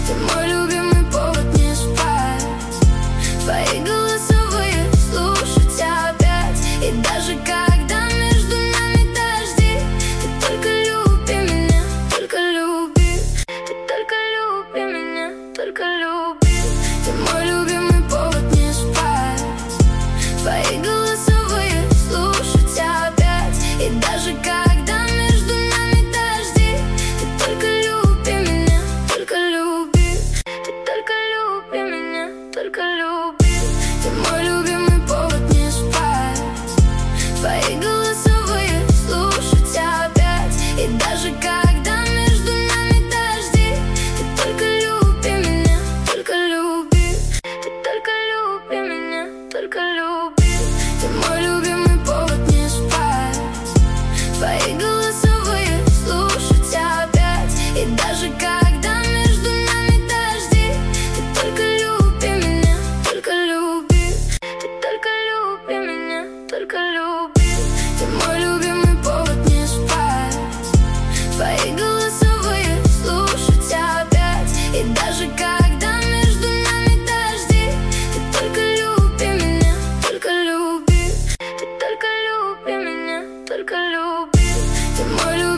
Ты мой любимый повод не спать. Твои голосовые слушать опять. И даже когда между нами дожди, ты только люби меня, только люби. Ты только люби меня, только люби. Ты мой любимый повод не спать. Твои голосовые слушать опять. И даже когда между нами дожди, ты только люби меня, только люби. Ты только люби меня, только люби. Ты мой любимый повод не спать. Твои голосовые слушать опять. И даже когда между нами дожди, ты только люби меня, только люби. Ты только люби меня, только люби. Ты мой любимый повод не спать. Твои голосовые слушать опять. И даже когда между нами дожди, ты только люби меня, только люби. Ты только люби меня, только люби. Ты мой любимый повод не спать. Твои голосовые слушать опять. И даже когда между нами дожди, ты только люби меня, только люби. Ты только люби меня, только люби. Ты мой